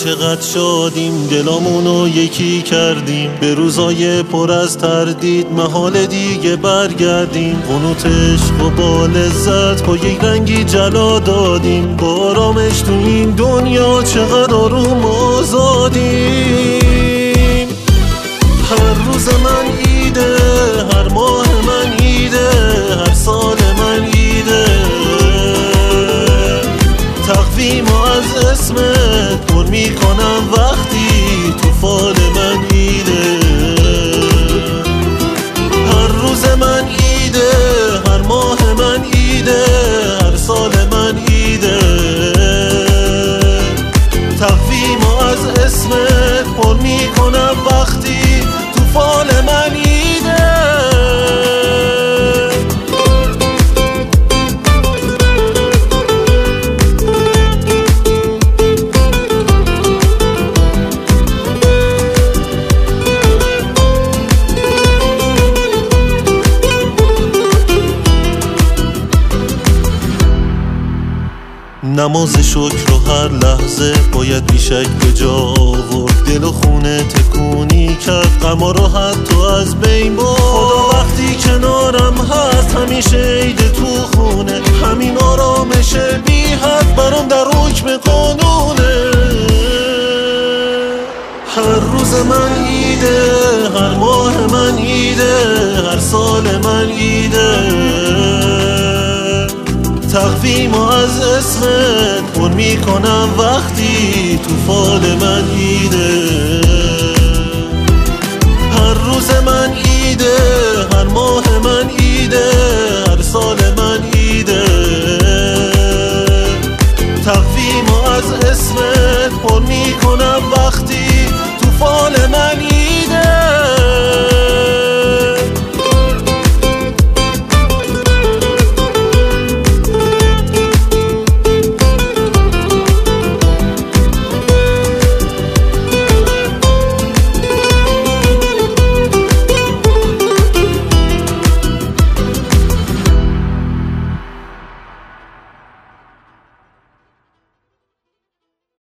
چقدر شادیم، دلامونو یکی کردیم. به روزای پر از تردید محال دیگه برگردیم. قنوت عشق و با لذت با یک رنگی جلا دادیم. با آرامش تو این دنیا چقدر آروم آزادیم. هر روز من ایده، هر ماه من ایده، هر سال من ایده. تقویمو از اسمت پر میکنم وقتی تو فال من ایده. هر روز من ایده، هر ماه من ایده، هر سال من ایده. تقویمو از اسمت پر میکنم وقتی تو فال من ایده. نماز شکر رو هر لحظه باید بیشک به جا آورد. دل و خونه تکونی کرد، غما رو حتی از بین برد. خدا وقتی کنارم هست همیشه عید تو خونه. همین آرامش بی حد برام در حکم قانونه. هر روز من ایده، هر ماه من ایده، هر سال من ایده. تقویمو از اسمت پر میکنم وقتی تو فال من ایده. هر روز من ایده، هر ماه من